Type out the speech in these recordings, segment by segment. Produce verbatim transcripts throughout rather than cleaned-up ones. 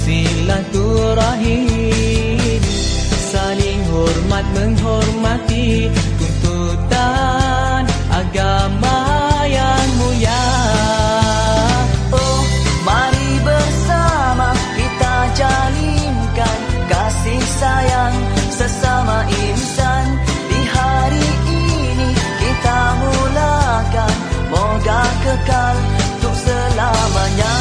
silaturahim, saling hormat menghormati tuntutan agama yang mulia. Oh, mari bersama kita jalinkan kasih sayang sesama insan. Di hari ini kita mulakan, moga kekal untuk selamanya.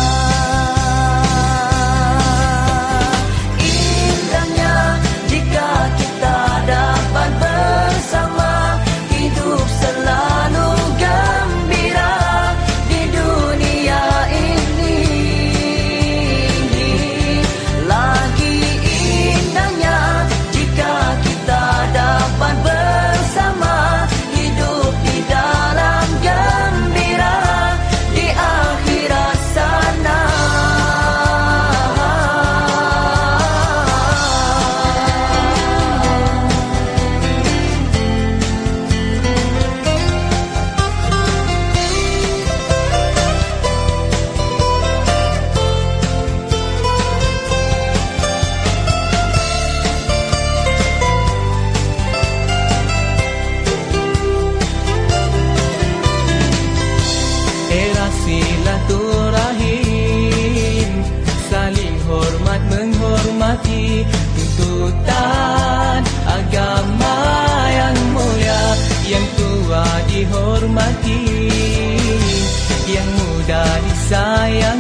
Indahnya jika kita dapat bersama, hidup selalu gembira di dunia ini. Lagi indahnya jika kita dapat bersama, hidup di dalam gembira di akhirat sana. Era silaturahim, saling hormat menghormati tuntutan agama yang mulia. Yang tua dihormati, yang muda disayang.